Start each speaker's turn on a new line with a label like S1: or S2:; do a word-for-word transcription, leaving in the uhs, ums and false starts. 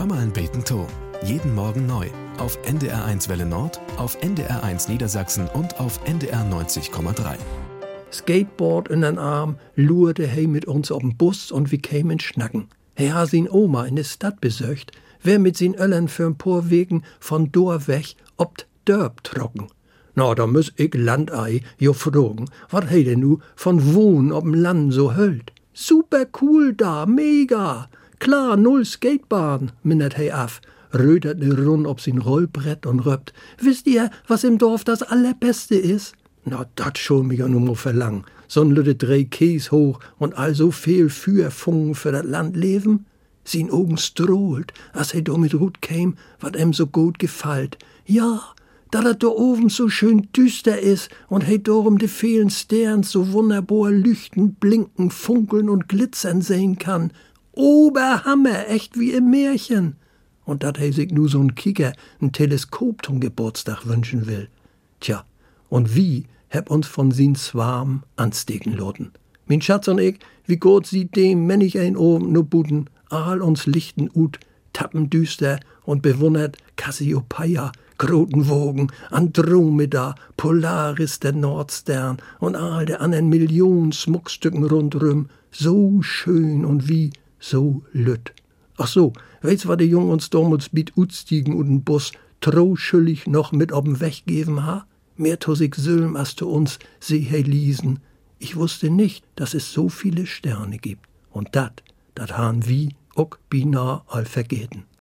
S1: Hör mal ein beten to. Jeden Morgen neu. Auf N D R eins Welle Nord, auf N D R eins Niedersachsen und auf N D R neunzig Komma drei.
S2: Skateboard in den Arm, lurde hey mit uns ob'n Bus und wir kämen schnacken. Hey ha sin Oma in de Stadt besöcht, wer mit sin Öllern für'n paar Wegen von Dor weg ob Dörp trocken. Na, da müss ich Landei jo fragen, wat hey denn nu von Wohnen ob'n Land so hölt? Super cool da, mega! Klar, null Skatebahn, mindert hey af, rödert ne Rund ob sin Rollbrett und röpt. Wisst ihr, was im Dorf das Allerbeste is? Na, dat schon mich ja nur mal verlang. So'n lütte drei Käs hoch und all so viel Feuerfunken für dat Land leben? Sin Augen strohlt, als he do mit Rut käm, wat em so gut gefallt. Ja, da dat da oben so schön düster is und he dorum de vielen Sterns so wunderbar lüchten, blinken, funkeln und glitzern sehen kann. Oberhammer, echt wie im Märchen. Und dat he sich nu so'n Kicker, n Teleskop zum Geburtstag wünschen will. Tja, und wie heb uns von sin Swarm anstecken loten. Min Schatz und ich, wie gut sieht dem, wenn ich ein oben no buten, all uns lichten ut, tappen düster und bewundert Cassiopeia, Krotenwogen, Andromeda, Polaris, der Nordstern und all der anderen Millionen Schmuckstücken rundrum, so schön und wie so lütt. Ach so, weißt was der Jung uns damals mit utstiegen und n Bus trauschüllig noch mit ob'n Weg geben ha? Mehr tosig Sülm als zu uns seh he liesen. Ich wusste nicht, dass es so viele Sterne gibt. Und dat, dat han wie ook bina all vergeten.